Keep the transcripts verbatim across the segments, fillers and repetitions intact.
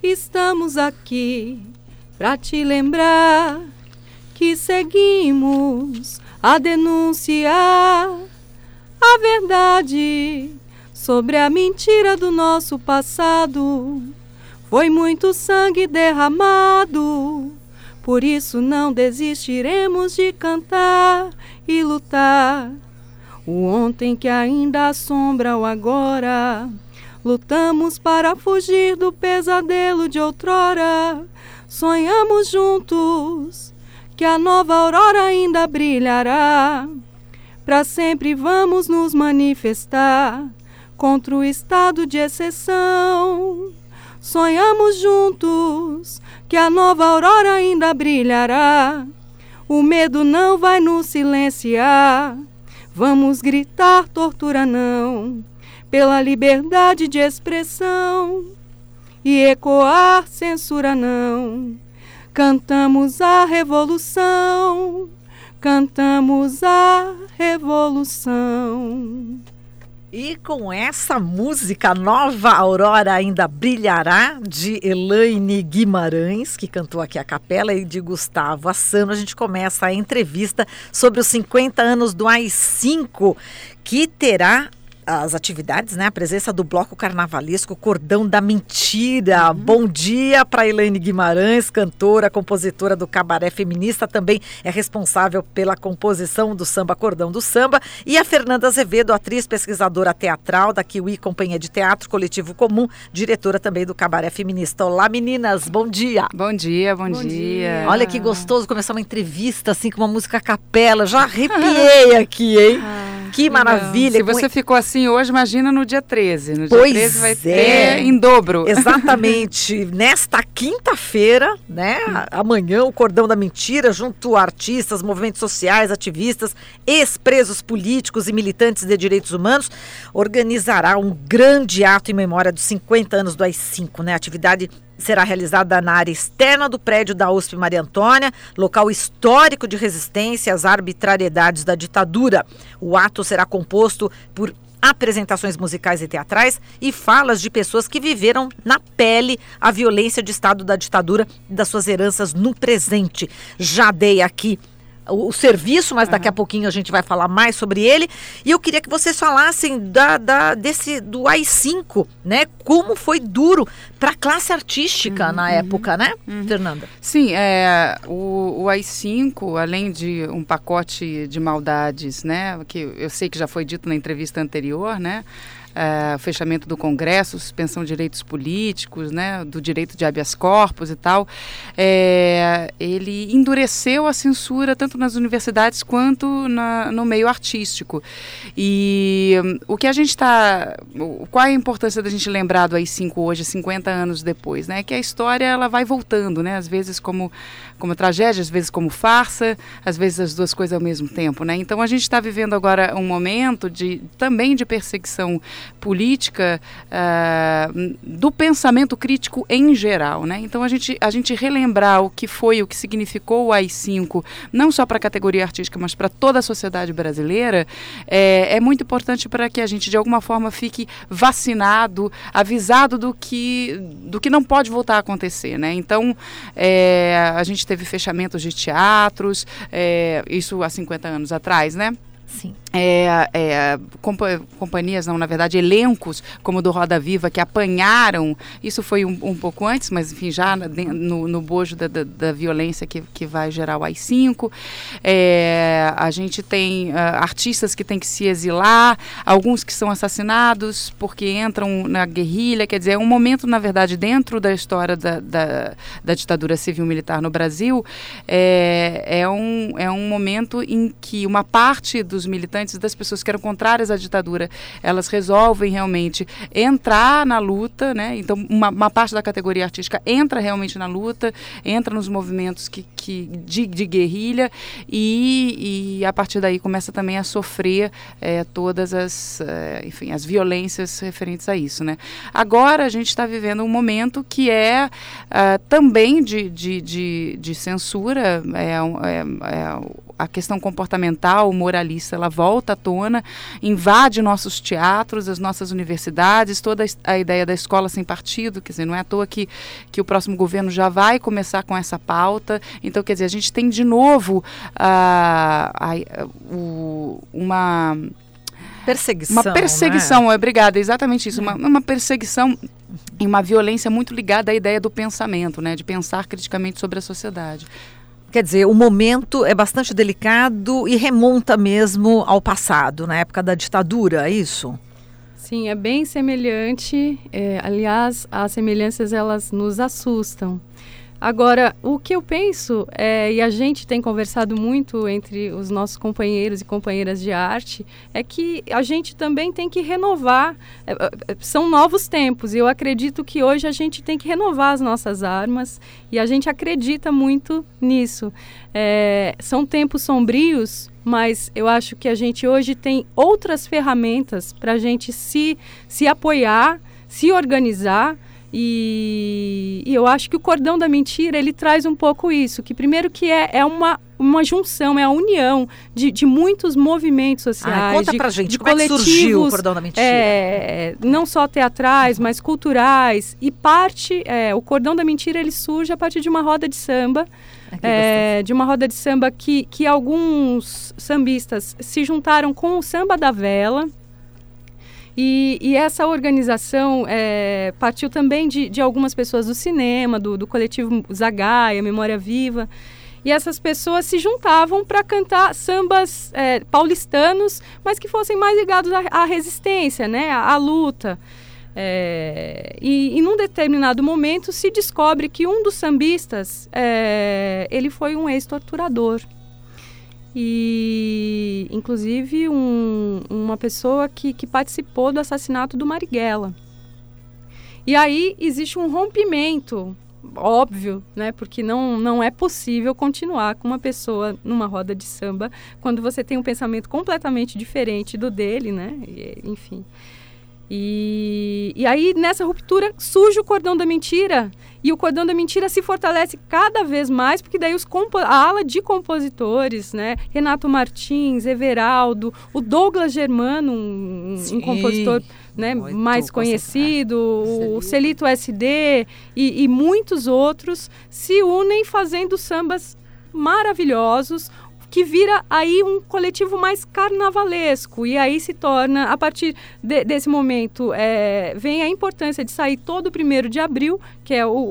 estamos aqui pra te lembrar que seguimos a denunciar a verdade sobre a mentira do nosso passado. Foi muito sangue derramado, por isso não desistiremos de cantar e lutar. O ontem que ainda assombra o agora, lutamos para fugir do pesadelo de outrora. Sonhamos juntos que a nova aurora ainda brilhará. Para sempre vamos nos manifestar contra o estado de exceção. Sonhamos juntos que a nova aurora ainda brilhará. O medo não vai nos silenciar. Vamos gritar tortura não, pela liberdade de expressão, e ecoar censura não. Cantamos a revolução, cantamos a revolução. E com essa música, Nova Aurora Ainda Brilhará, de Elaine Guimarães, que cantou aqui a capela, e de Gustavo Assano, a gente começa a entrevista sobre os cinquenta anos do A I cinco, que terá as atividades, né? A presença do bloco carnavalesco Cordão da Mentira. Uhum. Bom dia para Elaine Guimarães, cantora, compositora do Cabaré Feminista, também é responsável pela composição do samba Cordão do Samba, e a Fernanda Azevedo, atriz, pesquisadora teatral da Kiwi Companhia de Teatro, Coletivo Comum, diretora também do Cabaré Feminista. Olá, meninas, bom dia. Bom dia, bom, bom dia. dia. Olha que gostoso começar uma entrevista assim com uma música a capela, já arrepiei aqui, hein? Ah, que maravilha. Se você ficou assim hoje, imagina no dia treze. No dia pois treze vai é. ter em dobro. Exatamente. Nesta quinta-feira, né? Amanhã, o Cordão da Mentira, junto a artistas, movimentos sociais, ativistas, ex-presos políticos e militantes de direitos humanos, organizará um grande ato em memória dos cinquenta anos do A I cinco, né? A atividade será realizada na área externa do prédio da U S P Maria Antônia, local histórico de resistência às arbitrariedades da ditadura. O ato será composto por apresentações musicais e teatrais e falas de pessoas que viveram na pele a violência de Estado da ditadura e das suas heranças no presente. Já dei aqui o, o serviço, mas daqui uhum. a pouquinho a gente vai falar mais sobre ele. E eu queria que vocês falassem da, da, desse, do A I cinco, né? Como foi duro para a classe artística uhum, na época, uhum, né, uhum. Fernanda? Sim, é, o, o A I cinco, além de um pacote de maldades, né, que eu sei que já foi dito na entrevista anterior, né, Uh, fechamento do Congresso, suspensão de direitos políticos, né, do direito de habeas corpus e tal, é, ele endureceu a censura tanto nas universidades quanto na, no meio artístico. E um, o que a gente está... Qual é a importância da gente lembrar do A I cinco hoje, cinquenta anos depois? Né? Que a história ela vai voltando, né? Às vezes como, como tragédia, às vezes como farsa, às vezes as duas coisas ao mesmo tempo. Né? Então a gente está vivendo agora um momento de, também de perseguição política uh, do pensamento crítico em geral, né? Então a gente, a gente relembrar o que foi, o que significou o A I cinco, não só para a categoria artística, mas para toda a sociedade brasileira, é, é muito importante para que a gente de alguma forma fique vacinado, avisado do que, do que não pode voltar a acontecer, né? Então é, a gente teve fechamentos de teatros, é, isso há cinquenta anos atrás, né? Sim. É, é, compa- companhias, não, na verdade, elencos como o do Roda Viva, que apanharam, isso foi um, um pouco antes, mas enfim, já no, no bojo da, da, da violência que, que vai gerar o A I cinco. É, a gente tem uh, artistas que têm que se exilar, alguns que são assassinados porque entram na guerrilha, quer dizer, é um momento, na verdade, dentro da história da, da, da ditadura civil-militar no Brasil, é, é, um, é um momento em que uma parte dos militantes, das pessoas que eram contrárias à ditadura, elas resolvem realmente entrar na luta, né? Então uma, uma parte da categoria artística entra realmente na luta, entra nos movimentos que, que, de, de guerrilha e, e a partir daí começa também a sofrer é, todas as, é, enfim, as violências referentes a isso, né? Agora a gente está vivendo um momento que é uh, também de, de, de, de censura, é, é, é a questão comportamental, moralista, ela volta à tona, invade nossos teatros, as nossas universidades, toda a ideia da escola sem partido, quer dizer, não é à toa que, que o próximo governo já vai começar com essa pauta. Então, quer dizer, a gente tem de novo uh, uh, uh, uma... Perseguição, Uma perseguição, né? Obrigada, exatamente isso. Uma, uma perseguição e uma violência muito ligada à ideia do pensamento, né? De pensar criticamente sobre a sociedade. Quer dizer, o momento é bastante delicado e remonta mesmo ao passado, na época da ditadura, é isso? Sim, é bem semelhante. É, aliás, as semelhanças, elas nos assustam. Agora, o que eu penso, é, e a gente tem conversado muito entre os nossos companheiros e companheiras de arte, é que a gente também tem que renovar, é, são novos tempos, e eu acredito que hoje a gente tem que renovar as nossas armas, e a gente acredita muito nisso. É, são tempos sombrios, mas eu acho que a gente hoje tem outras ferramentas para a gente se, se apoiar, se organizar. E, e eu acho que o Cordão da Mentira, ele traz um pouco isso, que primeiro que é, é uma, uma junção, é a união de, de muitos movimentos sociais. Ah, conta de, pra gente, de como é que surgiu o Cordão da Mentira? É, não só teatrais, mas culturais. E parte, é, o Cordão da Mentira, ele surge a partir de uma roda de samba, é, de uma roda de samba que, que alguns sambistas se juntaram com o Samba da Vela. E, e essa organização é, partiu também de, de algumas pessoas do cinema, do, do coletivo Zagaia, Memória Viva. E essas pessoas se juntavam para cantar sambas é, paulistanos, mas que fossem mais ligados à, à resistência, né, à, à luta. É, e, e num determinado momento se descobre que um dos sambistas, é, ele foi um ex-torturador. E, inclusive, um, uma pessoa que, que participou do assassinato do Marighella. E aí existe um rompimento, óbvio, né? Porque não, não é possível continuar com uma pessoa numa roda de samba quando você tem um pensamento completamente diferente do dele, né? E, enfim. E, e aí, nessa ruptura, surge o Cordão da Mentira. E o Cordão da Mentira se fortalece cada vez mais, porque daí os compo- a ala de compositores, né? Renato Martins, Everaldo, o Douglas Germano, um, um compositor, né, mais conhecido, o Celito S D e, e muitos outros se unem fazendo sambas maravilhosos, que vira aí um coletivo mais carnavalesco, e aí se torna, a partir de, desse momento, é, vem a importância de sair todo o primeiro de abril, que é o, o,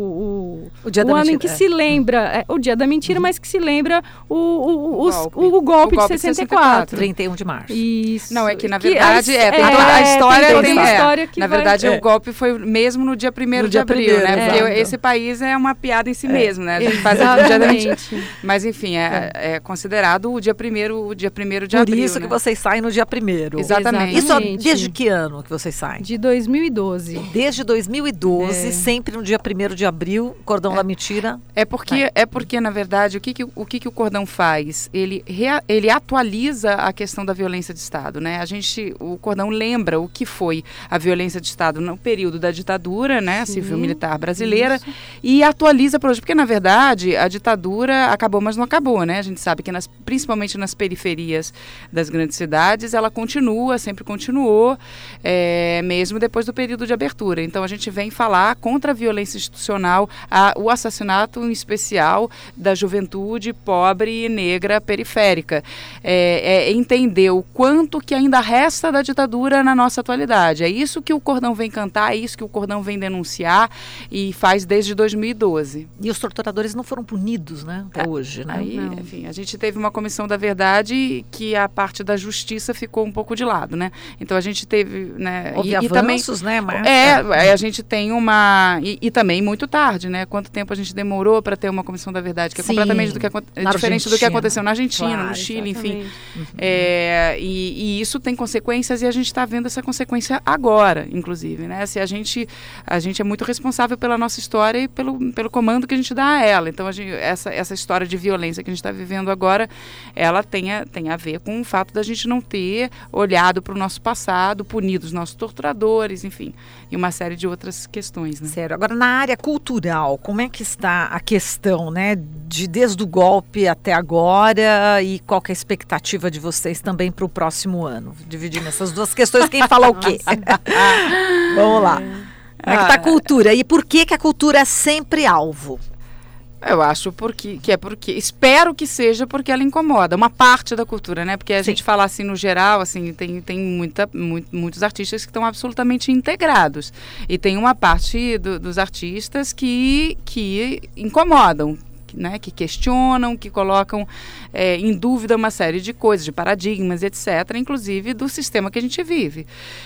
o, o, dia o da ano mentira, em que é. se lembra, é, o dia da mentira, uhum. mas que se lembra o, o, o, os, golpe. o, o golpe de sessenta e quatro. trinta e um de março. Isso. Não, é que na verdade, que, é, tem é, toda a história, tem tem, uma é, história que na vai... verdade, é. o golpe foi mesmo no dia primeiro de dia abril, primeiro, né? é. Porque esse país é uma piada em si É. mesmo, né? A gente faz o dia da mentira. Mas, enfim, é, é considerado o dia primeiro, o dia primeiro de Por abril. isso né? que vocês saem no dia primeiro. Exatamente. Isso desde que ano que vocês saem? De dois mil e doze. Desde dois mil e doze, É. sempre no dia primeiro de abril, Cordão É. da Mentira. É porque, é porque, na verdade, o que, que, o, que, que o Cordão faz? Ele, rea, ele atualiza a questão da violência de Estado, né? A gente, o Cordão lembra o que foi a violência de Estado no período da ditadura, né? Civil-militar brasileira, isso. E atualiza para hoje. Porque, na verdade, a ditadura acabou, mas não acabou, né? A gente sabe que, nas, principalmente nas periferias das grandes cidades, ela continua, sempre continuou, é, mesmo depois do período de abertura. Então, a gente vem falar contra a violência institucional, a, o assassinato em especial da juventude pobre e negra periférica. É, é entender o quanto que ainda resta da ditadura na nossa atualidade. É isso que o Cordão vem cantar, é isso que o Cordão vem denunciar e faz desde dois mil e doze. E os torturadores não foram punidos, né? Até é, hoje, né? Aí, enfim, a gente teve uma comissão da verdade que a parte da justiça ficou um pouco de lado, né? Então a gente teve, né? Houve e, avanços, e também, né, Marta? É, a gente tem uma e, e também muito tarde, né? Quanto tempo a gente demorou para ter uma comissão da verdade, que é Sim, completamente do que, diferente Argentina. do que aconteceu na Argentina, Claro, no Chile, exatamente. enfim. Uhum. É, e, e isso tem consequências e a gente está vendo essa consequência agora, inclusive, né? Se a gente a gente é muito responsável pela nossa história e pelo, pelo comando que a gente dá a ela. Então a gente, essa essa história de violência que a gente está vivendo agora, ela tem a, tem a ver com o fato da gente não ter olhado para o nosso passado, punido os nossos torturadores, enfim, e uma série de outras questões. Né? Sério. Agora, na área cultural, como é que está a questão, né, de desde o golpe até agora e qual que é a expectativa de vocês também para o próximo ano? Dividindo essas duas questões, quem fala o quê? Vamos lá. Como é que está a cultura? E por que que a cultura é sempre alvo? Eu acho porque, que é porque, espero que seja porque ela incomoda, uma parte da cultura, né? Porque a Sim. gente fala assim no geral, assim, tem, tem muita, muito, muitos artistas que estão absolutamente integrados. E tem uma parte do, dos artistas que, que incomodam, né? Que questionam, que colocam é, em dúvida uma série de coisas, de paradigmas, etcétera, inclusive do sistema que a gente vive.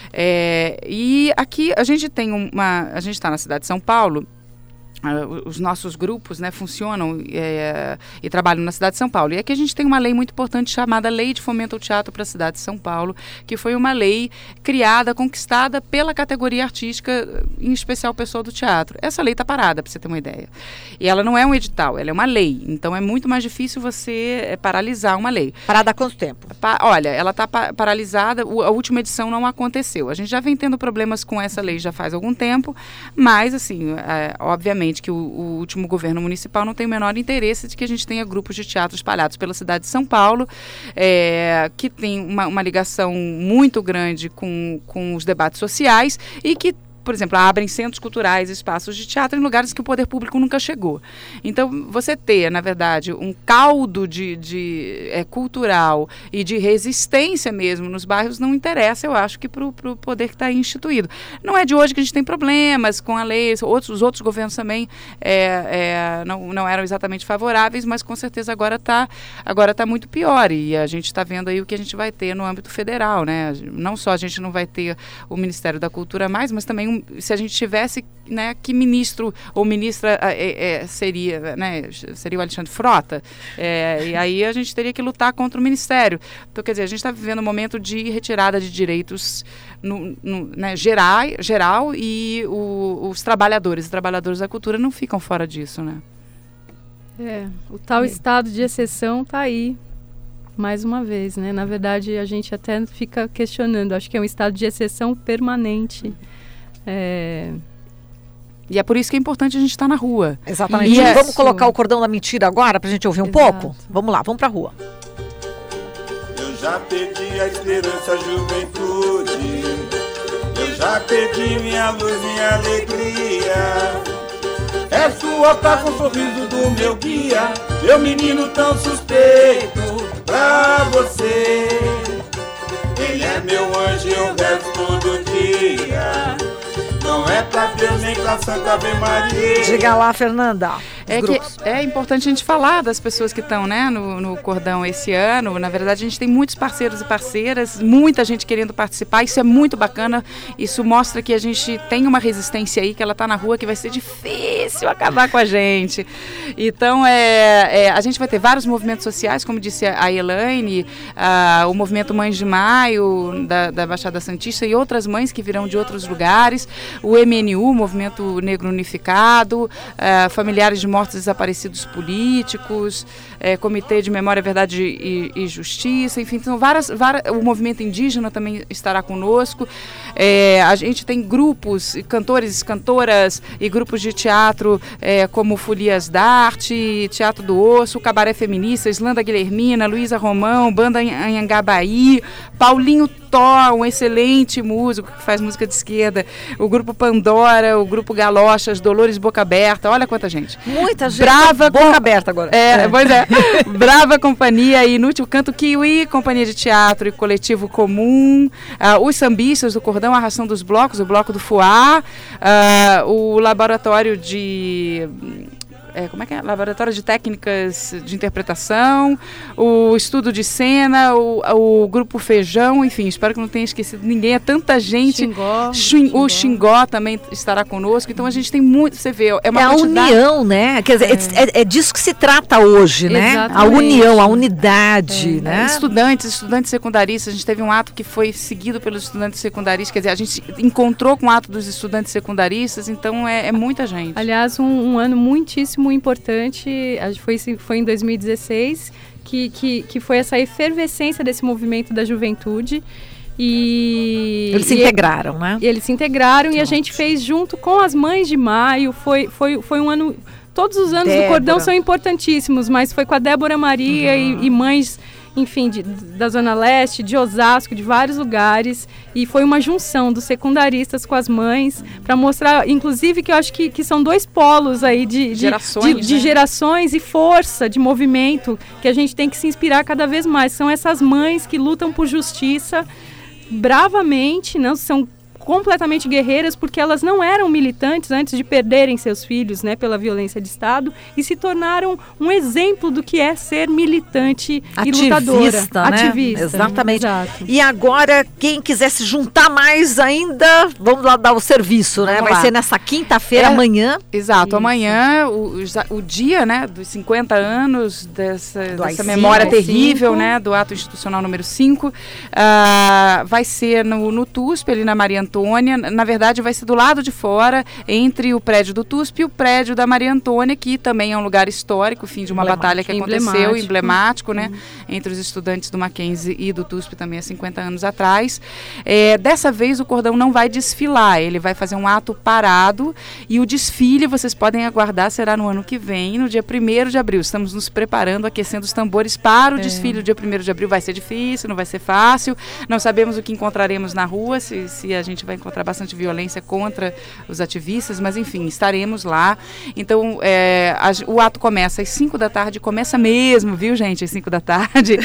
É, e aqui a gente tem uma, a gente está na cidade de São Paulo. Uh, os nossos grupos, né, funcionam é, e trabalham na cidade de São Paulo. E aqui a gente tem uma lei muito importante chamada Lei de Fomento ao Teatro para a cidade de São Paulo, que foi uma lei criada, conquistada pela categoria artística, em especial pessoal do teatro. Essa lei está parada, para você ter uma ideia. E ela não é um edital, ela é uma lei. Então é muito mais difícil você é, paralisar uma lei. Parada há quanto tempo? Pa- olha, ela está pa- paralisada, o, a última edição não aconteceu. A gente já vem tendo problemas com essa lei já faz algum tempo, mas, assim, é, obviamente, que o, o último governo municipal não tem o menor interesse de que a gente tenha grupos de teatro espalhados pela cidade de São Paulo, é, que tem uma, uma ligação muito grande com, com os debates sociais e que, por exemplo, abrem centros culturais, espaços de teatro em lugares que o poder público nunca chegou. Então, você ter, na verdade, um caldo de, de, é, cultural e de resistência mesmo nos bairros não interessa, eu acho, que para o poder que está aí instituído. Não é de hoje que a gente tem problemas com a lei, outros, os outros governos também é, é, não, não eram exatamente favoráveis, mas com certeza agora está agora tá muito pior e a gente está vendo aí o que a gente vai ter no âmbito federal, né? Não só a gente não vai ter o Ministério da Cultura mais, mas também se a gente tivesse, né, que ministro ou ministra é, é, seria, né, seria o Alexandre Frota, é, e aí a gente teria que lutar contra o Ministério. Então, quer dizer, a gente está vivendo um momento de retirada de direitos no, no, né, geral, geral e o, os trabalhadores, os trabalhadores da cultura não ficam fora disso, né? É, o tal é. estado de exceção está aí. Mais uma vez, né? Na verdade, a gente até fica questionando. Acho que é um estado de exceção permanente. É... E é por isso que é importante a gente estar na rua. Exatamente. Isso. Vamos colocar o Cordão da Mentira agora para a gente ouvir um Exato. pouco? Vamos lá, vamos para a rua. Eu já perdi a esperança, a juventude. Eu já perdi minha luz, minha alegria. É sua paz com o sorriso do meu guia. Meu menino tão suspeito pra você. Ele é meu anjo, eu rezo todo dia. Não é pra Deus nem pra Santa Ave Maria. Diga lá, Fernanda. É, que é importante a gente falar das pessoas que estão, né, no, no Cordão esse ano. Na verdade, a gente tem muitos parceiros e parceiras, muita gente querendo participar. Isso é muito bacana. Isso mostra que a gente tem uma resistência aí, que ela está na rua, que vai ser difícil acabar com a gente. Então, é, é, a gente vai ter vários movimentos sociais, como disse a Elaine, a, o movimento Mães de Maio, da, da Baixada Santista, e outras mães que virão de outros lugares. O M N U, Movimento Negro Unificado, a, familiares de mortos desaparecidos políticos, é, Comitê de Memória, Verdade e, e Justiça, enfim, então várias, várias, o movimento indígena também estará conosco. É, a gente tem grupos, cantores, cantoras e grupos de teatro é, como Folias d'Arte, Teatro do Osso, Cabaré Feminista, Islanda Guilhermina, Luísa Romão, Banda Anhangabaí, Paulinho Tó, um excelente músico que faz música de esquerda, o grupo Pandora, o grupo Galochas, Dolores Boca Aberta, olha quanta gente. Muita gente. Brava boca com... aberta agora. É, é. Pois é. Brava Companhia, Inútil Canto Kiwi, Companhia de Teatro e Coletivo Comum, uh, os Sambistas do Cordão, a Ração dos Blocos, o Bloco do Fuá, uh, o Laboratório de... É, como é que é? Laboratório de Técnicas de Interpretação, o Estudo de Cena, o, o Grupo Feijão, enfim, espero que não tenha esquecido ninguém, é tanta gente. Xingó, Xing, Xingó. O Xingó também estará conosco, então a gente tem muito, você vê, é uma É a quantidade... união, né? Quer dizer, é. É, é disso que se trata hoje, né? Exatamente. A união, a unidade, É, né? Estudantes, estudantes secundaristas, a gente teve um ato que foi seguido pelos estudantes secundaristas, quer dizer, a gente encontrou com o ato dos estudantes secundaristas, então é, é muita gente. Aliás, um, um ano muitíssimo muitíssimo importante, foi, foi em dois mil e dezesseis, que, que, que foi essa efervescência desse movimento da juventude. E eles se e integraram, né? Eles se integraram que e a ótimo. gente fez junto com as Mães de Maio, foi, foi, foi um ano... Todos os anos Débora. do Cordão são importantíssimos, mas foi com a Débora Maria uhum. e, e mães, enfim, de, da Zona Leste, de Osasco, de vários lugares. E foi uma junção dos secundaristas com as mães, para mostrar, inclusive, que eu acho que, que são dois polos aí de, de, gerações, de, de né? gerações e força de movimento, que a gente tem que se inspirar cada vez mais. São essas mães que lutam por justiça bravamente, não são completamente guerreiras, porque elas não eram militantes antes de perderem seus filhos, né, pela violência de Estado, e se tornaram um exemplo do que é ser militante ativista, e lutadora. Né? Ativista, exatamente. Exato. E agora, quem quiser se juntar mais ainda, vamos lá dar o serviço, né? Vamos Vai lá. ser nessa quinta-feira, É, amanhã. Exato, Isso. amanhã, o, o dia, né, dos cinquenta anos dessa, Do dessa A I memória cinco. terrível, né, do ato institucional número cinco, uh, vai ser no, no T U S P, ali na Maria Antônia. Na verdade, vai ser do lado de fora, entre o prédio do T U S P e o prédio da Maria Antônia, que também é um lugar histórico, fim de uma batalha que aconteceu, emblemático, emblemático, né, uhum. entre os estudantes do Mackenzie e do T U S P também há cinquenta anos atrás. É, dessa vez, o Cordão não vai desfilar, ele vai fazer um ato parado, e o desfile, vocês podem aguardar, será no ano que vem, no dia primeiro de abril. Estamos nos preparando, aquecendo os tambores para o é. desfile. O dia primeiro de abril vai ser difícil, não vai ser fácil, não sabemos o que encontraremos na rua, se, se a gente vai encontrar bastante violência contra os ativistas, mas enfim, estaremos lá. Então, é, a, o ato começa às cinco da tarde, começa mesmo, viu, gente, às cinco da tarde,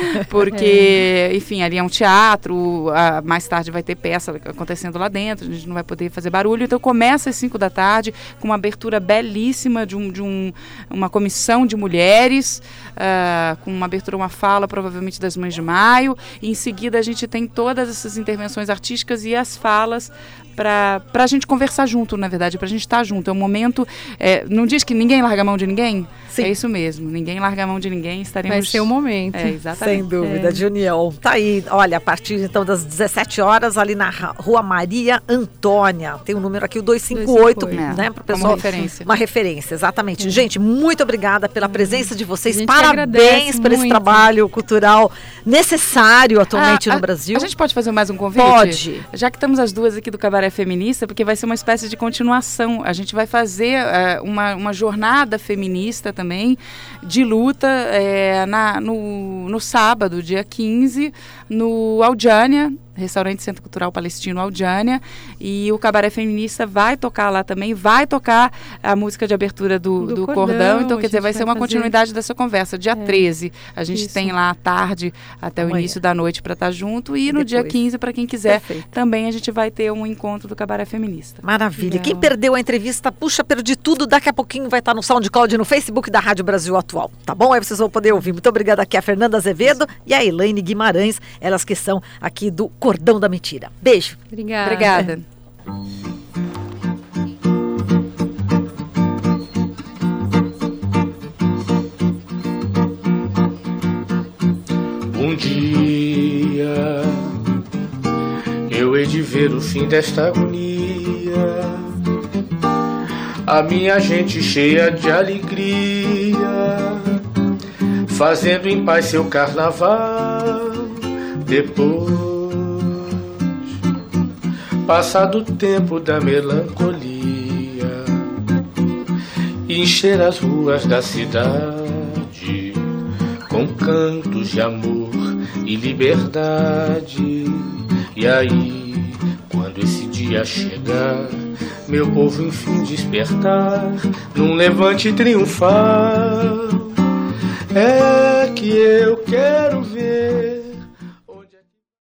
porque, é. enfim, ali é um teatro, a, mais tarde vai ter peça acontecendo lá dentro, a gente não vai poder fazer barulho, então começa às cinco da tarde, com uma abertura belíssima de, um, de um, uma comissão de mulheres, uh, com uma abertura, uma fala, provavelmente das Mães de Maio, e em seguida a gente tem todas essas intervenções artísticas e as falas para a gente conversar junto, na verdade, para a gente estar junto. É um momento, é, não diz que ninguém larga a mão de ninguém? Sim. É isso mesmo, ninguém larga a mão de ninguém, estaremos... Vai ser o momento. É, exatamente. Sem dúvida, é. de união. Tá aí, olha, a partir então das dezessete horas, ali na Rua Maria Antônia, tem o um número aqui, o dois cinco oito, é, né, para o pessoal... Uma referência. Uma referência, exatamente. É. Gente, muito obrigada pela presença de vocês, parabéns por esse trabalho cultural necessário atualmente ah, no a, Brasil. A gente pode fazer mais um convite? Pode. Já que estamos as duas aqui do Cabaré Feminista, porque vai ser uma espécie de continuação. A gente vai fazer uh, uma, uma jornada feminista também, de luta, é, na, no, no sábado, dia quinze, no Aljânia, Restaurante Centro Cultural Palestino Aljânia, e o Cabaré Feminista vai tocar lá também, vai tocar a música de abertura do, do, do Cordão, Cordão, então quer dizer, vai ser uma fazer... continuidade dessa conversa. Dia é. treze, a gente Isso. tem lá à tarde até Amanhã. o início da noite para estar junto, e, e no depois. dia quinze, para quem quiser, Perfeito. também a gente vai ter um encontro do Cabaré Feminista. Maravilha. Não. Quem perdeu a entrevista, puxa, perdi tudo, daqui a pouquinho vai estar no SoundCloud e no Facebook da Rádio Brasil Atual, tá bom? Aí vocês vão poder ouvir. Muito obrigada aqui a Fernanda Azevedo e a Elaine Guimarães, elas que são aqui do Cordão da Mentira. Beijo. Obrigada. Obrigada. Um dia eu hei de ver o fim desta agonia, a minha gente cheia de alegria, fazendo em paz seu carnaval. Depois, passado o tempo da melancolia, encher as ruas da cidade com cantos de amor e liberdade. E aí, quando esse dia chegar, meu povo enfim despertar num levante triunfal, é que eu quero ver